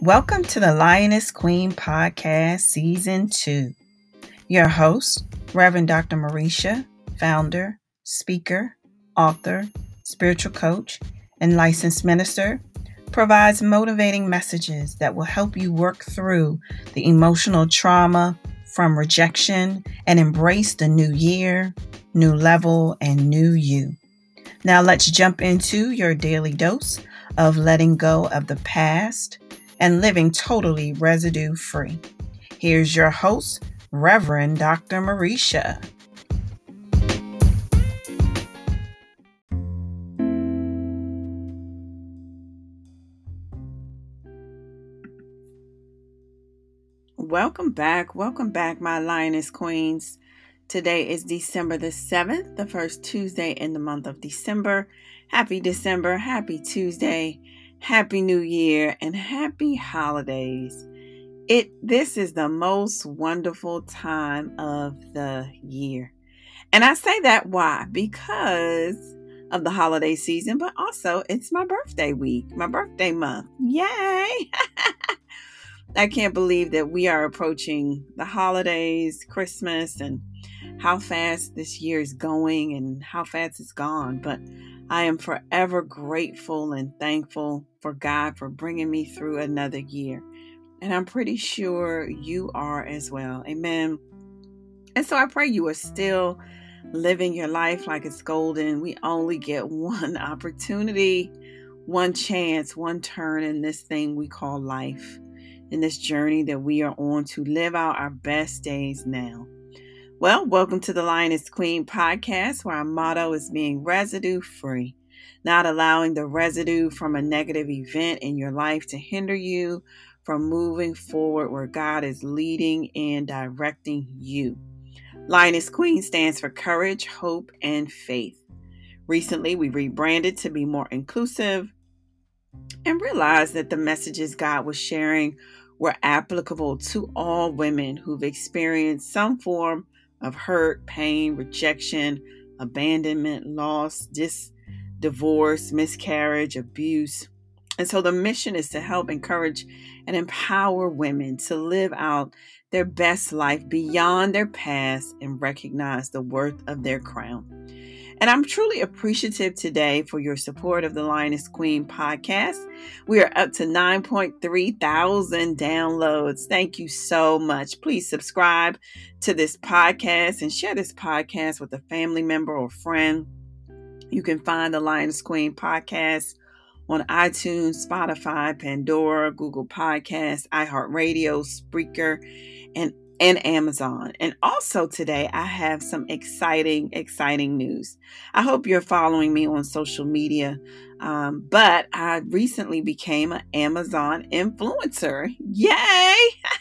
Welcome to the Lioness Queen Podcast Season 2. Your host, Reverend Dr. Marisha, founder, speaker, author, spiritual coach, and licensed minister, provides motivating messages that will help you work through the emotional trauma from rejection and embrace the new year, new level, and new you. Now let's jump into your daily dose of letting go of the past and living totally residue-free. Here's your host, Reverend Dr. Marisha. Welcome back, my Lioness Queens. Today is December the 7th, the first Tuesday in the month of December. Happy December, happy Tuesday, happy New Year, and happy holidays. This is the most wonderful time of the year. And I say that why? Because of the holiday season, but also it's my birthday week, my birthday month. Yay! I can't believe that we are approaching the holidays, Christmas, and how fast this year is going and how fast it's gone. But I am forever grateful and thankful for God for bringing me through another year. And I'm pretty sure you are as well. Amen. And so I pray you are still living your life like it's golden. We only get one opportunity, one chance, one turn in this thing we call life, in this journey that we are on to live out our best days now. Well, welcome to the Lioness Queen Podcast, where our motto is being residue-free, not allowing the residue from a negative event in your life to hinder you from moving forward where God is leading and directing you. Lioness Queen stands for courage, hope, and faith. Recently, we rebranded to be more inclusive and realized that the messages God was sharing were applicable to all women who've experienced some form of hurt, pain, rejection, abandonment, loss, divorce, miscarriage, abuse. And so the mission is to help encourage and empower women to live out their best life beyond their past and recognize the worth of their crown. And I'm truly appreciative today for your support of the Lioness Queen Podcast. We are up to 9.3 thousand downloads. Thank you so much. Please subscribe to this podcast and share this podcast with a family member or friend. You can find the Lioness Queen Podcast on iTunes, Spotify, Pandora, Google Podcasts, iHeartRadio, Spreaker, and Amazon. And also today, I have some exciting news. I hope you're following me on social media, but I recently became an Amazon influencer. Yay!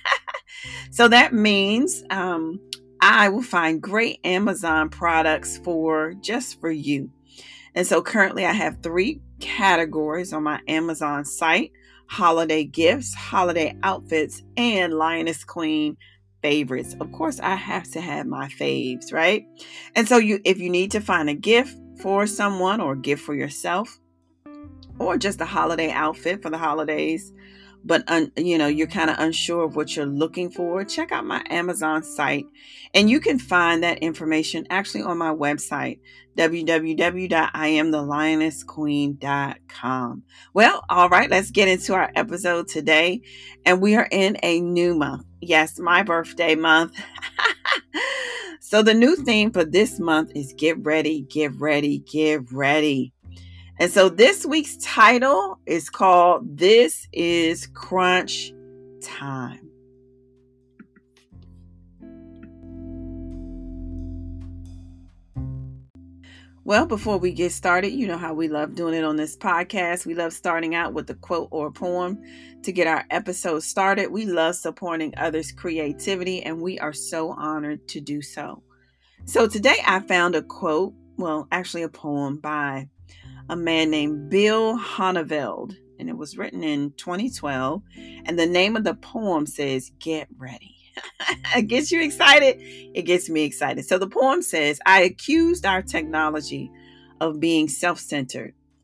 So that means I will find great Amazon products for you. And so currently I have 3 categories on my Amazon site: holiday gifts, holiday outfits, and Lioness Queen favorites. Of course, I have to have my faves, right? And so if you need to find a gift for someone or a gift for yourself, or just a holiday outfit for the holidays, but you're kind of unsure of what you're looking for, check out my Amazon site. And you can find that information actually on my website, www.iamthelionessqueen.com. Well, all right, let's get into our episode today. And we are in a new month. Yes, my birthday month. So the new theme for this month is get ready, get ready, get ready. And so this week's title is called This is Crunch Time. Well, before we get started, you know how we love doing it on this podcast. We love starting out with a quote or a poem to get our episode started. We love supporting others' creativity, and we are so honored to do so. So today I found a quote, actually a poem by a man named Bill Honneveld, and it was written in 2012. And the name of the poem says, Get Ready. It gets you excited. It gets me excited. So the poem says, I accused our technology of being self-centered,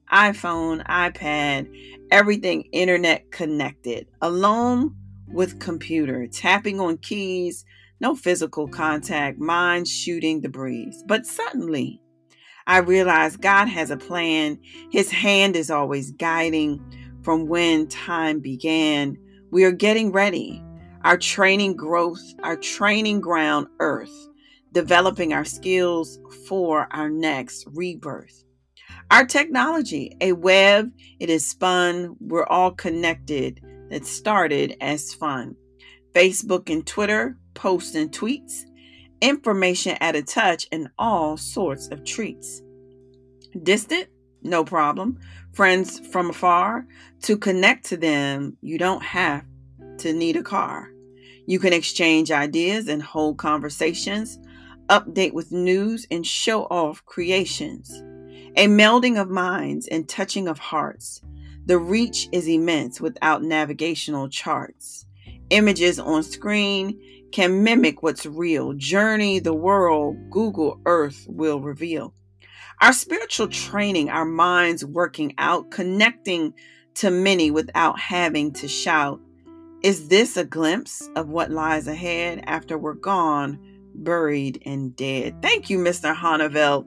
iPhone, iPad, everything internet connected, alone with computer, tapping on keys, no physical contact, mind shooting the breeze. But suddenly, I realized God has a plan. His hand is always guiding from when time began. We are getting ready. Our training growth, our training ground, earth, developing our skills for our next rebirth. Our technology, a web, it is spun. We're all connected. That started as fun. Facebook and Twitter, posts and tweets, information at a touch, and all sorts of treats. Distant? No problem. Friends from afar? To connect to them, you don't have to need a car. You can exchange ideas and hold conversations, update with news, and show off creations. A melding of minds and touching of hearts. The reach is immense without navigational charts. Images on screen can mimic what's real. Journey the world, Google Earth will reveal. Our spiritual training, our minds working out, connecting to many without having to shout. Is this a glimpse of what lies ahead after we're gone, buried and dead? Thank you, Mr. Honneville.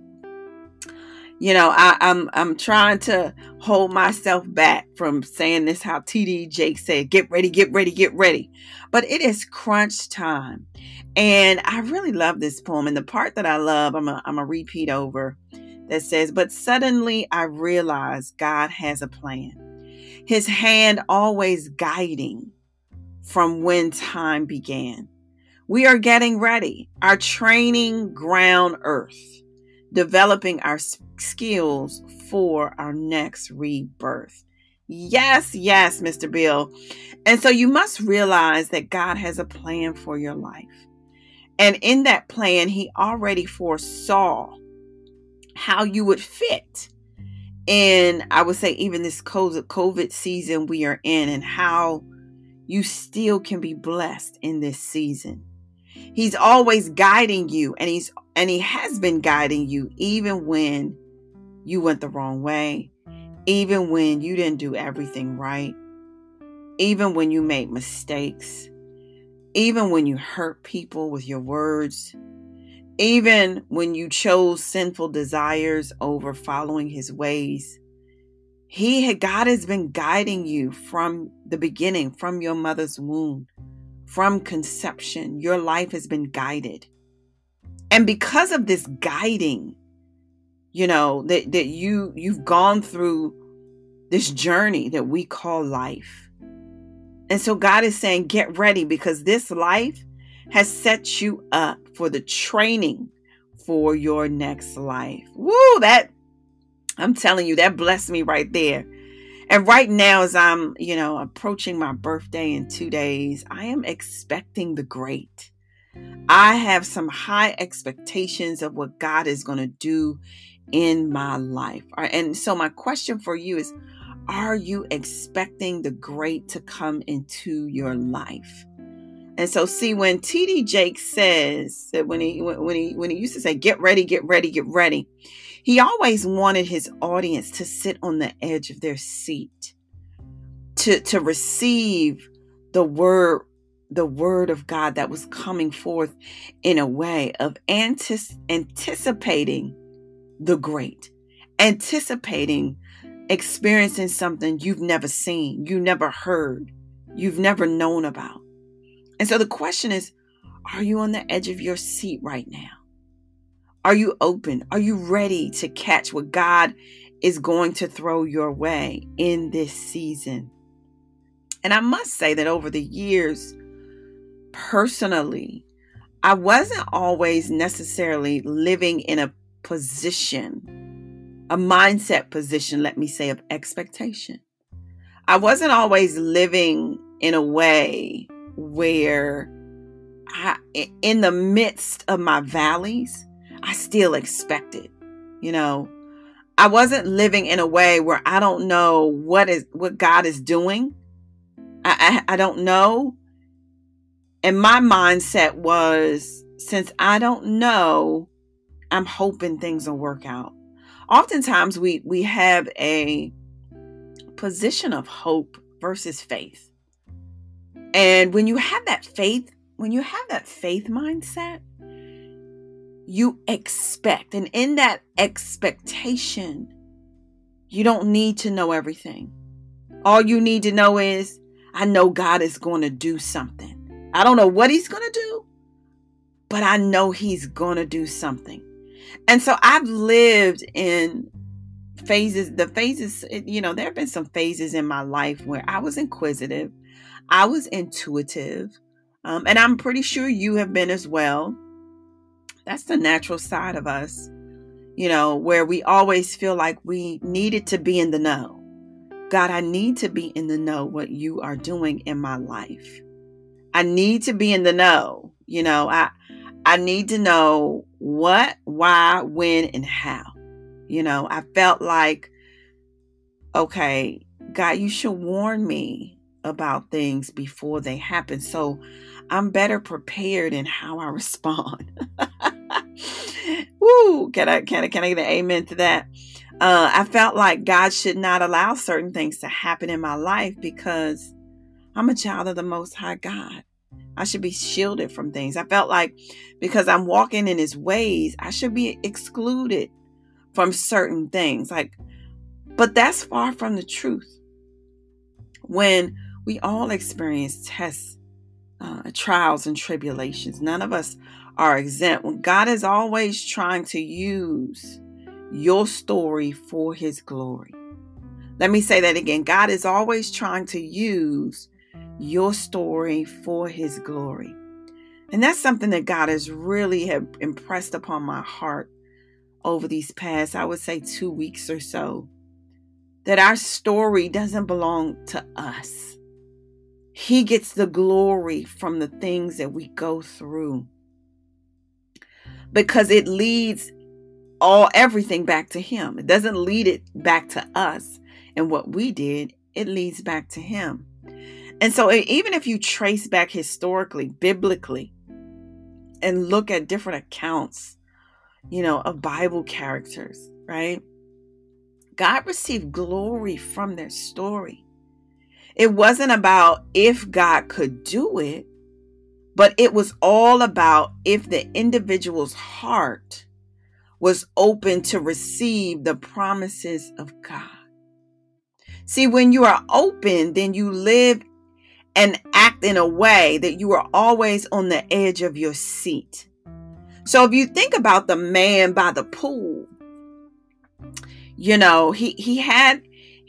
I'm trying to hold myself back from saying this how TD Jakes said, get ready, get ready, get ready. But it is crunch time. And I really love this poem. And the part that I love, I'm a repeat over that says, but suddenly I realized God has a plan. His hand always guiding from when time began. We are getting ready. Our training ground earth. Developing our skills for our next rebirth. Yes, Mr. Bill. And so you must realize that God has a plan for your life. And in that plan, he already foresaw how you would fit in, I would say, even this COVID season we are in, and how you still can be blessed in this season. He's always guiding you, and he has been guiding you even when you went the wrong way, even when you didn't do everything right, even when you made mistakes, even when you hurt people with your words, even when you chose sinful desires over following his ways. God has been guiding you from the beginning, from your mother's womb. From conception, your life has been guided. And because of this guiding, that you've gone through this journey that we call life. And so God is saying, get ready, because this life has set you up for the training for your next life. Woo, I'm telling you, that blessed me right there. And right now, as I'm, approaching my birthday in 2 days, I am expecting the great. I have some high expectations of what God is going to do in my life. And so my question for you is, are you expecting the great to come into your life? And so, see, when TD Jakes says that when he used to say, get ready, get ready, get ready, he always wanted his audience to sit on the edge of their seat, to receive the word of God that was coming forth in a way of anticipating the great, anticipating experiencing something you've never seen, you never heard, you've never known about. And so the question is, are you on the edge of your seat right now? Are you open? Are you ready to catch what God is going to throw your way in this season? And I must say that over the years, personally, I wasn't always necessarily living in a position, a mindset position, let me say, of expectation. I wasn't always living in a way where in the midst of my valleys, I still expected, I wasn't living in a way where I don't know what God is doing. I don't know. And my mindset was, since I don't know, I'm hoping things will work out. Oftentimes we have a position of hope versus faith. And when you have that faith mindset, you expect. And in that expectation, you don't need to know everything. All you need to know is, I know God is going to do something. I don't know what he's going to do, but I know he's going to do something. And so I've lived in phases, there have been some phases in my life where I was inquisitive, I was intuitive, and I'm pretty sure you have been as well. That's the natural side of us, where we always feel like we needed to be in the know. God, I need to be in the know what you are doing in my life. I need to be in the know. I need to know what, why, when, and how. I felt like, okay, God, you should warn me about things before they happen, so I'm better prepared in how I respond. Woo! Can I get an amen to that? I felt like God should not allow certain things to happen in my life because I'm a child of the Most High God. I should be shielded from things. I felt like because I'm walking in his ways, I should be excluded from certain things. But that's far from the truth. When we all experience tests, trials, and tribulations, none of us are exempt. When God is always trying to use your story for his glory. Let me say that again. God is always trying to use your story for his glory. And that's something that God has really have impressed upon my heart over these past, I would say 2 weeks or so, that our story doesn't belong to us. He gets the glory from the things that we go through because it leads everything back to him. It doesn't lead it back to us and what we did. It leads back to him. And so even if you trace back historically, biblically, and look at different accounts, of Bible characters, right? God received glory from their story. It wasn't about if God could do it, but it was all about if the individual's heart was open to receive the promises of God. See, when you are open, then you live and act in a way that you are always on the edge of your seat. So if you think about the man by the pool, he had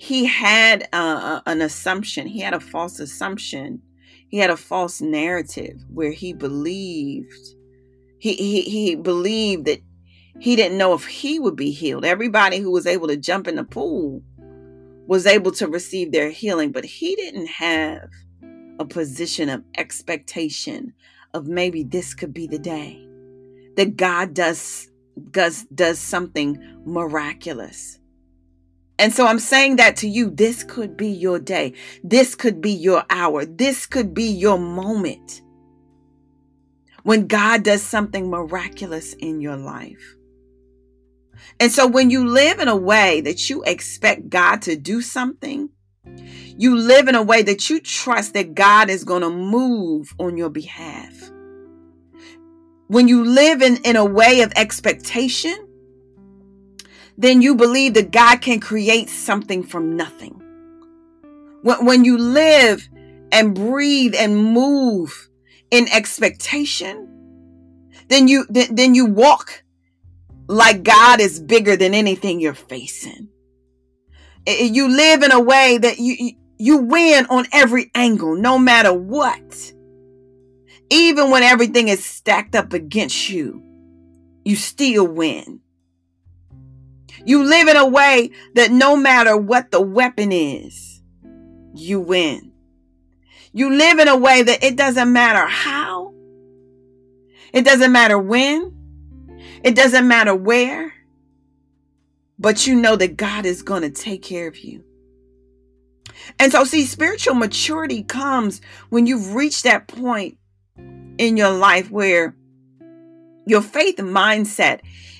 an assumption. He had a false assumption. He had a false narrative where he believed. He believed that he didn't know if he would be healed. Everybody who was able to jump in the pool was able to receive their healing, but he didn't have a position of expectation of maybe this could be the day that God does something miraculous. And so I'm saying that to you, this could be your day. This could be your hour. This could be your moment when God does something miraculous in your life. And so when you live in a way that you expect God to do something, you live in a way that you trust that God is going to move on your behalf. When you live in a way of expectation, then you believe that God can create something from nothing. When you live and breathe and move in expectation, then you walk like God is bigger than anything you're facing. You live in a way that you win on every angle, no matter what. Even when everything is stacked up against you, you still win. You live in a way that no matter what the weapon is, you win. You live in a way that it doesn't matter how, it doesn't matter when, it doesn't matter where, but you know that God is going to take care of you. And so, see, spiritual maturity comes when you've reached that point in your life where your faith mindset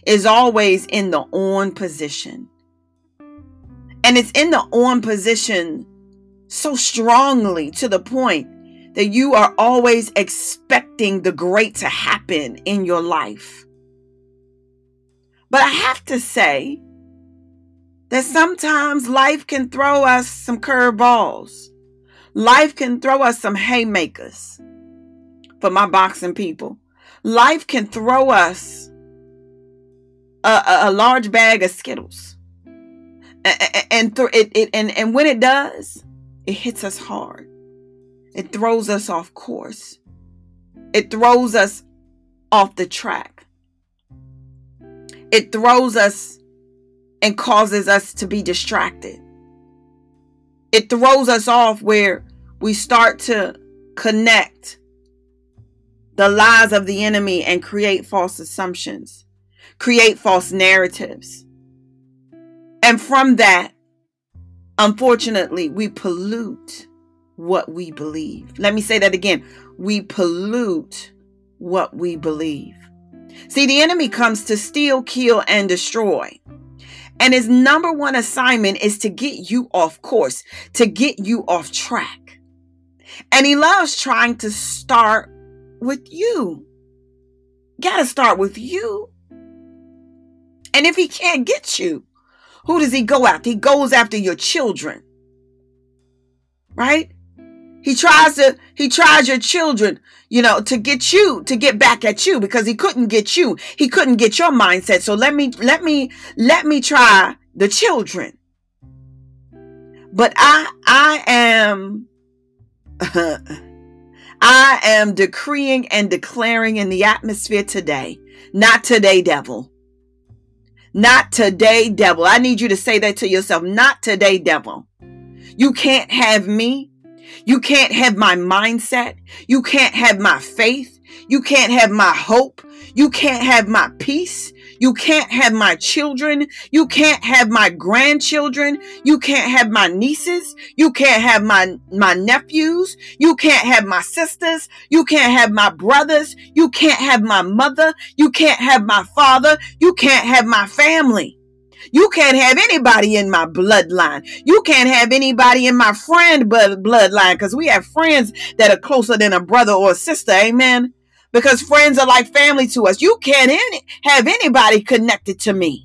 is always in the on position. And it's in the on position so strongly to the point that you are always expecting the great to happen in your life. But I have to say that sometimes life can throw us some curveballs. Life can throw us some haymakers. For my boxing people, life can throw us a large bag of Skittles. And when it does, it hits us hard. It throws us off course. It throws us off the track. It throws us and causes us to be distracted. It throws us off where we start to connect the lies of the enemy and create false assumptions, create false narratives. And from that, unfortunately, we pollute what we believe. Let me say that again. We pollute what we believe. See, the enemy comes to steal, kill, and destroy. And his number one assignment is to get you off course, to get you off track. And he loves trying to start with you. Gotta start with you. And if he can't get you, who does he go after? He goes after your children. Right? He tries your children, to get back at you because he couldn't get you. He couldn't get your mindset. So let me try the children. But I am decreeing and declaring in the atmosphere today, not today, devil. Not today, devil. I need you to say that to yourself. Not today, devil. You can't have me. You can't have my mindset. You can't have my faith. You can't have my hope. You can't have my peace. You can't have my children. You can't have my grandchildren. You can't have my nieces. You can't have my nephews. You can't have my sisters. You can't have my brothers. You can't have my mother. You can't have my father. You can't have my family. You can't have anybody in my bloodline. You can't have anybody in my friend bloodline, because we have friends that are closer than a brother or a sister. Amen. Because friends are like family to us. You can't have anybody connected to me.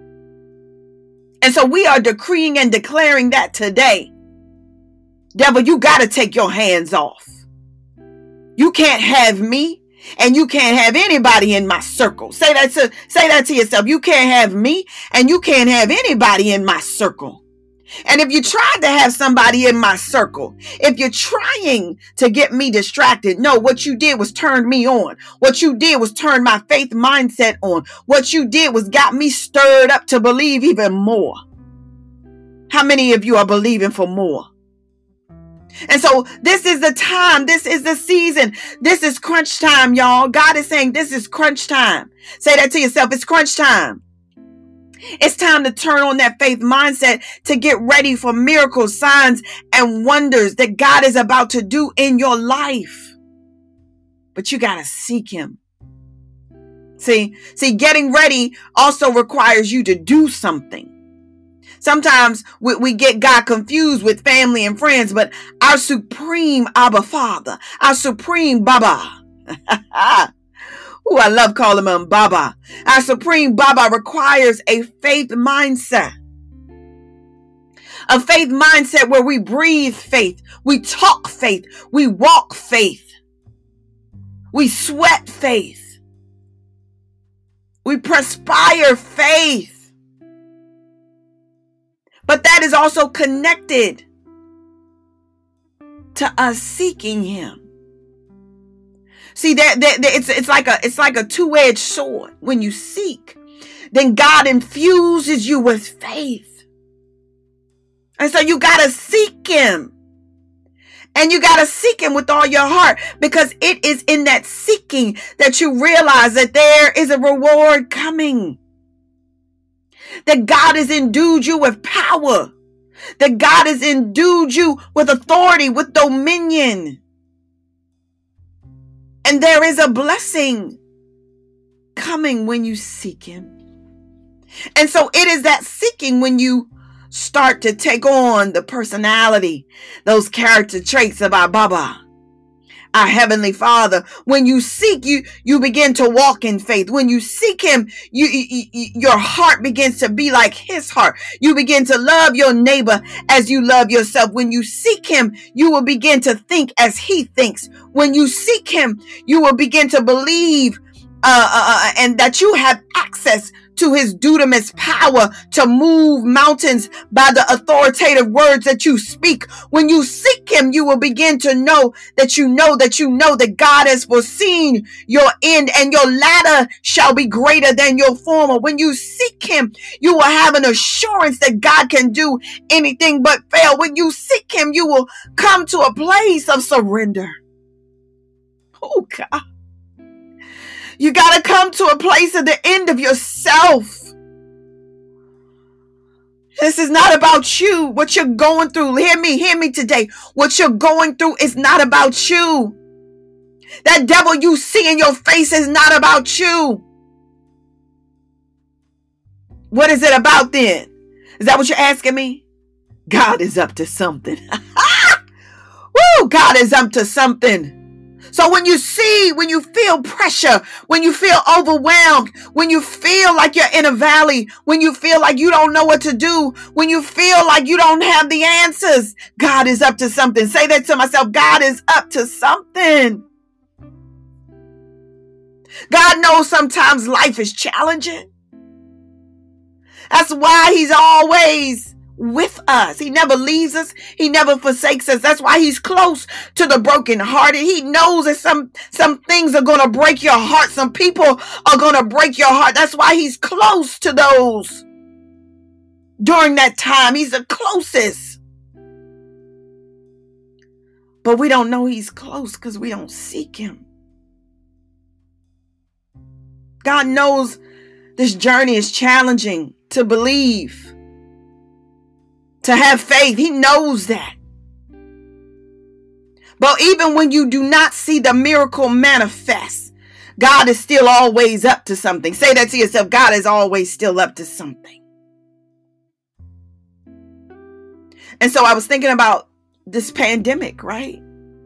And so we are decreeing and declaring that today. Devil, you got to take your hands off. You can't have me. And you can't have anybody in my circle. Say that to yourself. You can't have me and you can't have anybody in my circle. And if you tried to have somebody in my circle, if you're trying to get me distracted, no, what you did was turn me on. What you did was turn my faith mindset on. What you did was got me stirred up to believe even more. How many of you are believing for more? And so this is the time. This is the season. This is crunch time, y'all. God is saying this is crunch time. Say that to yourself. It's crunch time. It's time to turn on that faith mindset to get ready for miracles, signs, and wonders that God is about to do in your life. But you got to seek him. See, getting ready also requires you to do something. Sometimes we get God confused with family and friends, but our supreme Abba Father, our supreme Baba. I love calling him Baba. Our supreme Baba requires a faith mindset. A faith mindset where we breathe faith, we talk faith, we walk faith, we sweat faith, we perspire faith. But that is also connected to us seeking him. See, that it's like a two-edged sword. When you seek, then God infuses you with faith. And so you got to seek him. And you got to seek him with all your heart, because it is in that seeking that you realize that there is a reward coming. That God has endued you with power. That God has endued you with authority, with dominion. And there is a blessing coming when you seek him. And so it is that seeking when you start to take on the personality, those character traits of our Baba, our Heavenly Father. When you seek, you begin to walk in faith. When you seek Him, your heart begins to be like His heart. You begin to love your neighbor as you love yourself. When you seek Him, you will begin to think as He thinks. When you seek Him, you will begin to believe and that you have access to His dunamis power to move mountains by the authoritative words that you speak. When you seek Him, you will begin to know that God has foreseen your end, and your latter shall be greater than your former. When you seek Him, you will have an assurance that God can do anything but fail. When you seek Him, you will come to a place of surrender. Oh God. You got to come to a place at the end of yourself. This is not about you, what you're going through. Hear me today. What you're going through is not about you. That devil you see in your face is not about you. What is it about then? Is that what you're asking me? God is up to something. Woo! God is up to something. So when you feel pressure, when you feel overwhelmed, when you feel like you're in a valley, when you feel like you don't know what to do, when you feel like you don't have the answers, God is up to something. Say that to myself. God is up to something. God knows sometimes life is challenging. That's why He's always with us. He never leaves us. He never forsakes us. That's why He's close to the brokenhearted. He knows that some things are going to break your heart. Some people are going to break your heart. That's why He's close to those during that time. He's the closest. But we don't know He's close because we don't seek Him. God knows this journey is challenging to believe, to have faith. He knows that. But even when you do not see the miracle manifest, God is still always up to something. Say that to yourself. God is always still up to something. And so I was thinking about this pandemic, right?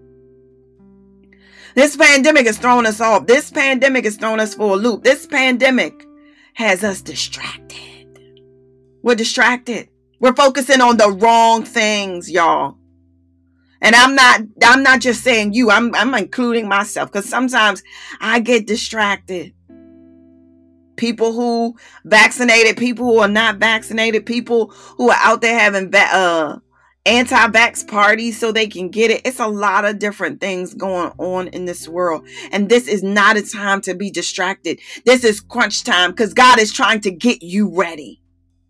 This pandemic has thrown us off. This pandemic has thrown us for a loop. This pandemic has us distracted. We're distracted. We're focusing on the wrong things, y'all. And I'm not just saying you, I'm including myself, because sometimes I get distracted. People who vaccinated, people who are not vaccinated, people who are out there having anti-vax parties so they can get it. It's a lot of different things going on in this world. And this is not a time to be distracted. This is crunch time, because God is trying to get you ready.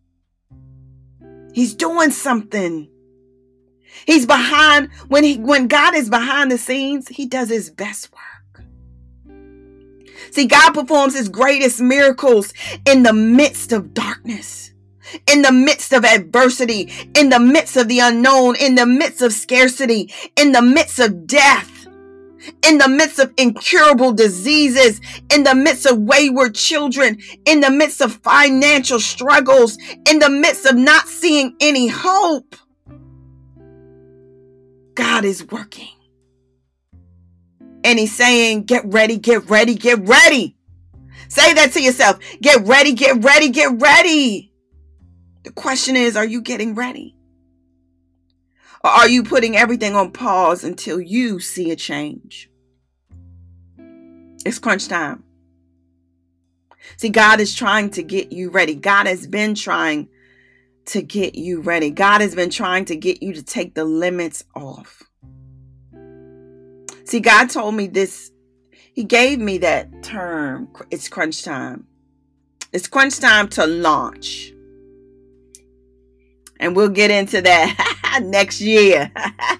He's doing something. He's behind. When God is behind the scenes, He does His best work. See, God performs His greatest miracles in the midst of darkness, in the midst of adversity, in the midst of the unknown, in the midst of scarcity, in the midst of death, in the midst of incurable diseases, in the midst of wayward children, in the midst of financial struggles, in the midst of not seeing any hope. God is working. And He's saying, get ready, get ready, get ready. Say that to yourself. Get ready, get ready, get ready. The question is, are you getting ready? Or are you putting everything on pause until you see a change? It's crunch time. See, God is trying to get you ready. God has been trying to get you ready. God has been trying to get you to take the limits off. See, God told me this. He gave me that term. It's crunch time. It's crunch time to launch. And we'll get into that next year.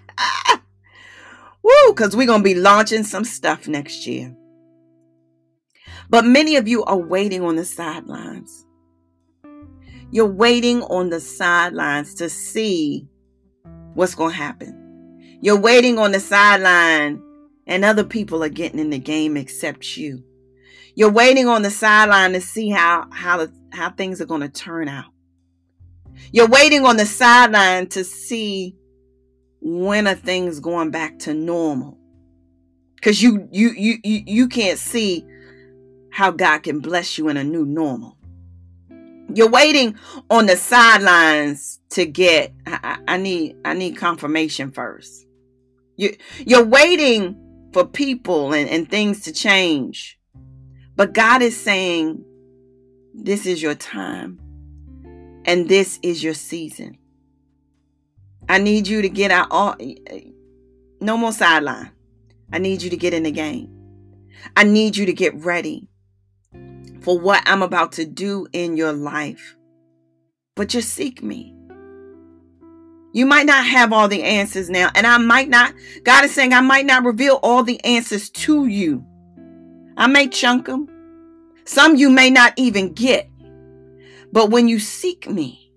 Woo, because we're going to be launching some stuff next year. But many of you are waiting on the sidelines. You're waiting on the sidelines to see what's going to happen. You're waiting on the sideline and other people are getting in the game except you. You're waiting on the sideline to see how things are going to turn out. You're waiting on the sideline to see when are things going back to normal. Because you can't see how God can bless you in a new normal. You're waiting on the sidelines to get, I need confirmation first. You're waiting for people and things to change. But God is saying, this is your time. And this is your season. I need you to get out. No more sideline. I need you to get in the game. I need you to get ready for what I'm about to do in your life. But just seek me. You might not have all the answers now. And God is saying, I might not reveal all the answers to you. I may chunk them. Some you may not even get. But when you seek me,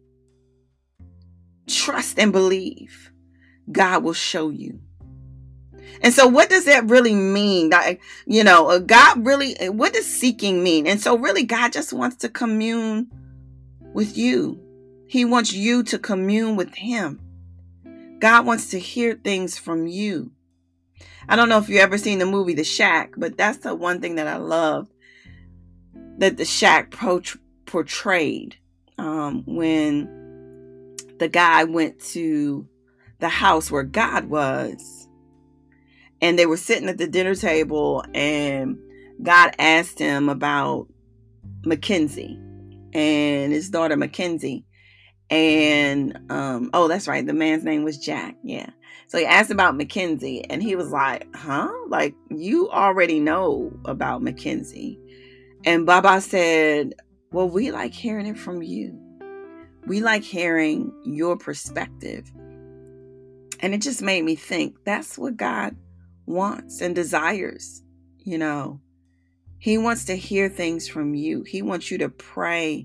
trust and believe, God will show you. And so what does that really mean? God really, what does seeking mean? And so really God just wants to commune with you. He wants you to commune with him. God wants to hear things from you. I don't know if you've ever seen the movie The Shack, but that's the one thing that I love that The Shack portrayed when the guy went to the house where God was. And they were sitting at the dinner table and God asked him about Mackenzie and his daughter Mackenzie. And, that's right. The man's name was Jack. Yeah. So he asked about Mackenzie and he was like, like you already know about Mackenzie. And Baba said, well, we like hearing it from you. We like hearing your perspective. And it just made me think that's what God wants and desires. He wants to hear things from you. He wants you to pray.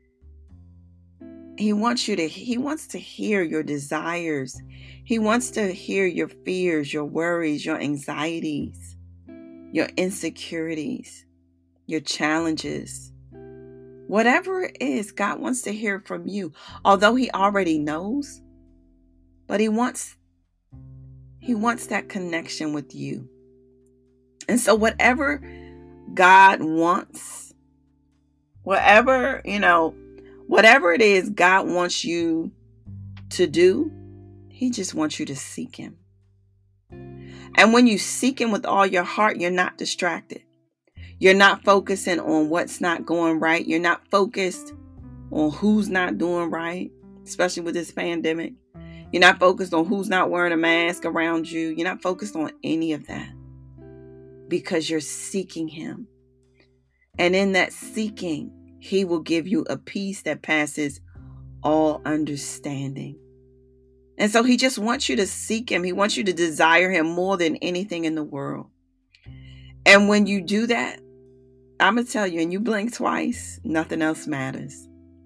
He wants to hear your desires. He wants to hear your fears, your worries, your anxieties, your insecurities, your challenges. Whatever it is, God wants to hear from you. Although he already knows, but he wants that connection with you. And so whatever God wants, whatever it is God wants you to do, he just wants you to seek him. And when you seek him with all your heart, you're not distracted. You're not focusing on what's not going right. You're not focused on who's not doing right, especially with this pandemic. You're not focused on who's not wearing a mask around you. You're not focused on any of that because you're seeking him. And in that seeking, he will give you a peace that passes all understanding. And so he just wants you to seek him. He wants you to desire him more than anything in the world. And when you do that, I'm going to tell you, and you blink twice, nothing else matters.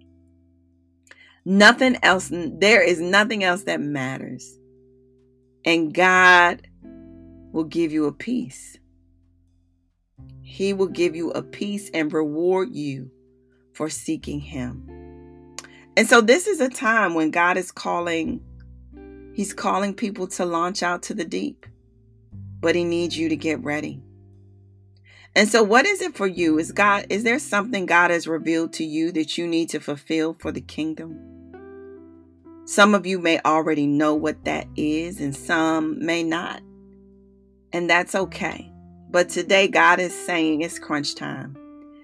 Nothing else. There is nothing else that matters. And God will give you a peace. He will give you a peace and reward you for seeking him. And so this is a time when God is calling. He's calling people to launch out to the deep. But he needs you to get ready. And so what is it for you? Is there something God has revealed to you that you need to fulfill for the kingdom? Some of you may already know what that is, and some may not. And that's okay. But today God is saying it's crunch time.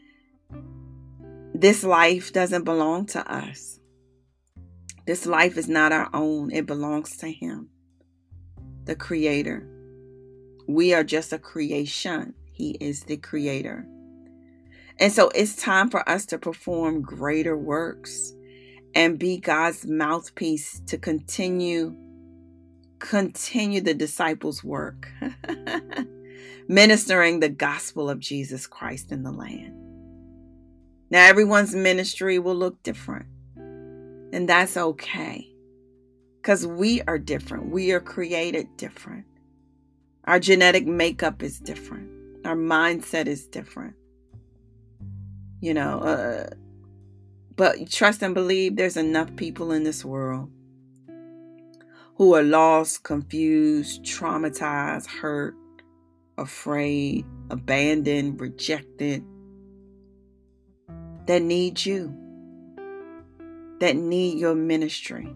This life doesn't belong to us. This life is not our own. It belongs to him, the creator. We are just a creation. He is the creator. And so it's time for us to perform greater works and be God's mouthpiece to continue the disciples' work, ministering the gospel of Jesus Christ in the land. Now, everyone's ministry will look different, and that's okay, because we are different. We are created different. Our genetic makeup is different. Our mindset is different. you know, but trust and believe there's enough people in this world who are lost, confused, traumatized, hurt, afraid, abandoned, rejected, that need you, that need your ministry.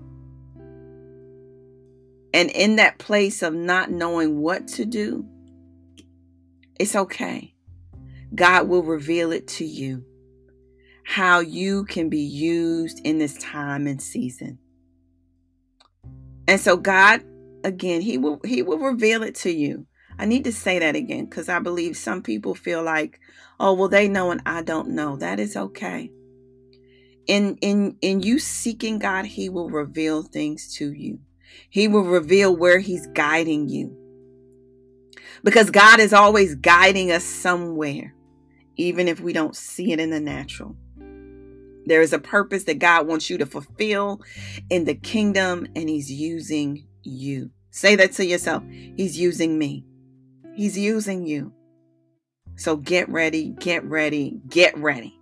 And in that place of not knowing what to do, it's okay. God will reveal it to you, how you can be used in this time and season. And so God, again, He will reveal it to you. I need to say that again because I believe some people feel like, oh, well, they know and I don't know. That is okay. In you seeking God, He will reveal things to you. He will reveal where He's guiding you. Because God is always guiding us somewhere, even if we don't see it in the natural. There is a purpose that God wants you to fulfill in the kingdom, and He's using you. Say that to yourself. He's using me. He's using you. So get ready, get ready, get ready.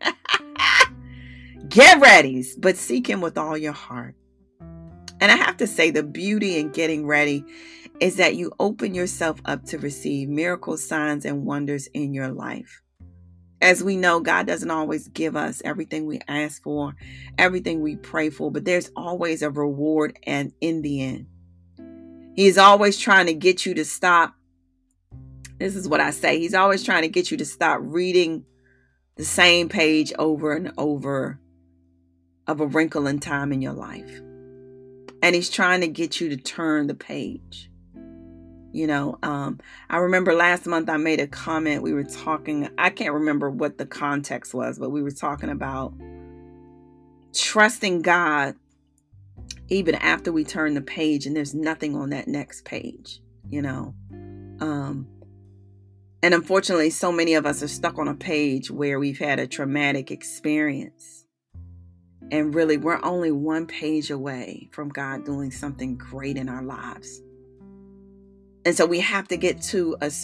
Get ready, but seek Him with all your heart. And I have to say, the beauty in getting ready is that you open yourself up to receive miracles, signs, and wonders in your life. As we know, God doesn't always give us everything we ask for, everything we pray for, but there's always a reward, and in the end, He is always trying to get you to stop. This is what I say. He's always trying to get you to stop reading the same page over and over of a wrinkle in time in your life. And He's trying to get you to turn the page. You know, I remember last month I made a comment. We were talking, I can't remember what the context was, but we were talking about trusting God even after we turn the page and there's nothing on that next page, you know. And unfortunately, so many of us are stuck on a page where we've had a traumatic experience. And really, we're only one page away from God doing something great in our lives. And so we have to get to a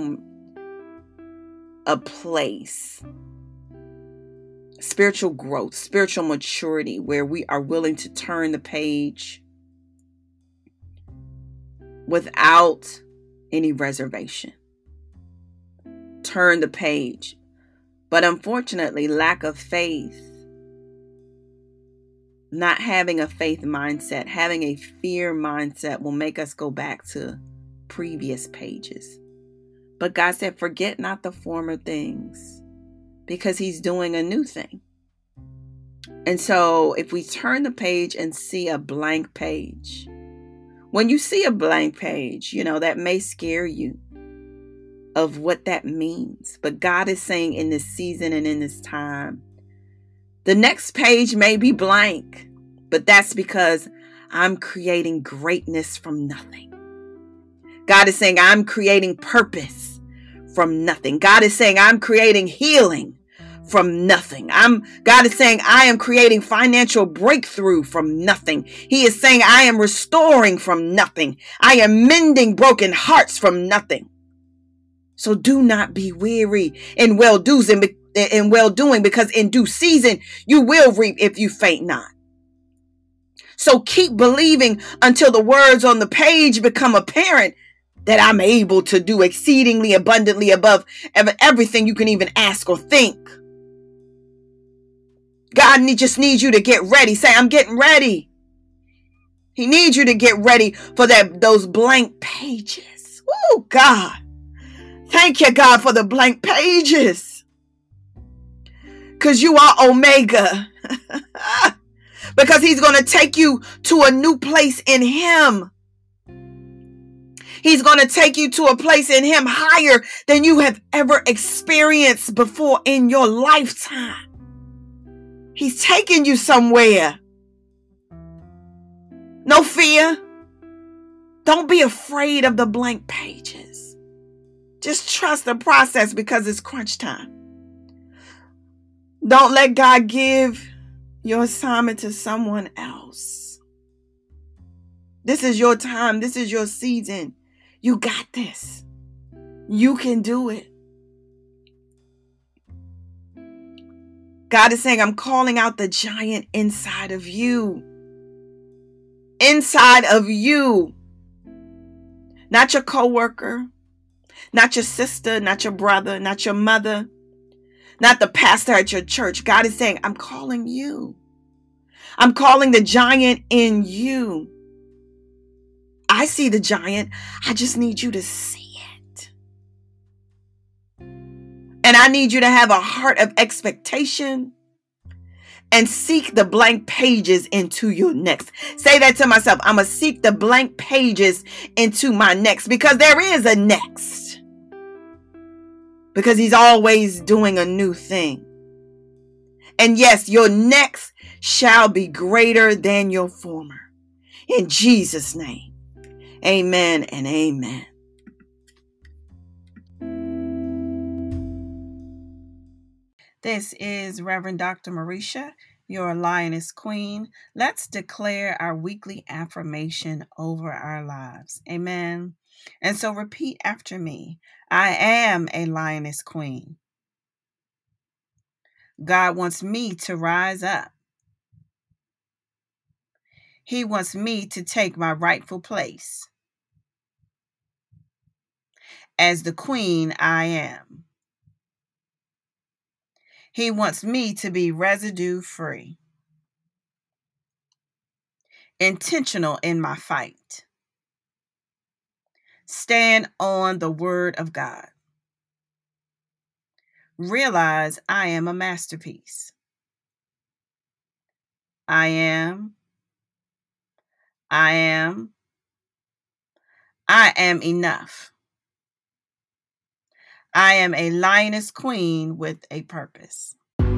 place, spiritual growth, spiritual maturity, where we are willing to turn the page without any reservation. Turn the page. But unfortunately, lack of faith, not having a faith mindset, having a fear mindset will make us go back to previous pages. But God said, forget not the former things, because He's doing a new thing. And so if we turn the page and see a blank page, when you see a blank page, you know, that may scare you of what that means. But God is saying in this season and in this time, the next page may be blank, but that's because I'm creating greatness from nothing. God is saying, I'm creating purpose from nothing. God is saying, I'm creating healing from nothing. God is saying, I am creating financial breakthrough from nothing. He is saying, I am restoring from nothing. I am mending broken hearts from nothing. So do not be weary in well-doing, because in due season you will reap if you faint not. So keep believing until the words on the page become apparent, that I'm able to do exceedingly abundantly above everything you can even ask or think. God just needs you to get ready. Say, I'm getting ready. He needs you to get ready for those blank pages. Oh, God. Thank you, God, for the blank pages. Because you are Omega. Because He's going to take you to a new place in Him. He's going to take you to a place in Him higher than you have ever experienced before in your lifetime. He's taking you somewhere. No fear. Don't be afraid of the blank pages. Just trust the process, because it's crunch time. Don't let God give your assignment to someone else. This is your time. This is your season. You got this. You can do it. God is saying, I'm calling out the giant inside of you. Inside of you. Not your coworker, not your sister, not your brother, not your mother, not the pastor at your church. God is saying, I'm calling you. I'm calling the giant in you. I see the giant. I just need you to see it. And I need you to have a heart of expectation and seek the blank pages into your next. Say that to myself. I'm going to seek the blank pages into my next, because there is a next. Because he's always doing a new thing. And yes, your next shall be greater than your former. In Jesus' name, amen and amen. This is Reverend Dr. Marisha, your Lioness Queen. Let's declare our weekly affirmation over our lives. Amen. And so repeat after me. I am a Lioness Queen. God wants me to rise up. He wants me to take my rightful place as the queen I am. He wants me to be residue-free, intentional in my fight. Stand on the word of God. Realize I am a masterpiece. I am enough. I am a Lioness Queen with a purpose.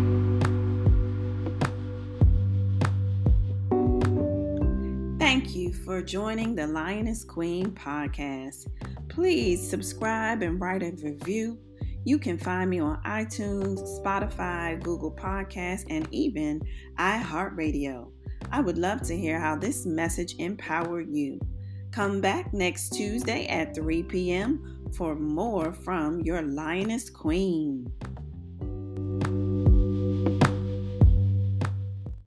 Thank you for joining the Lioness Queen podcast. Please subscribe and write a review. You can find me on iTunes, Spotify, Google Podcasts, and even iHeartRadio. I would love to hear how this message empowered you. Come back next Tuesday at 3 p.m. for more from your Lioness Queen.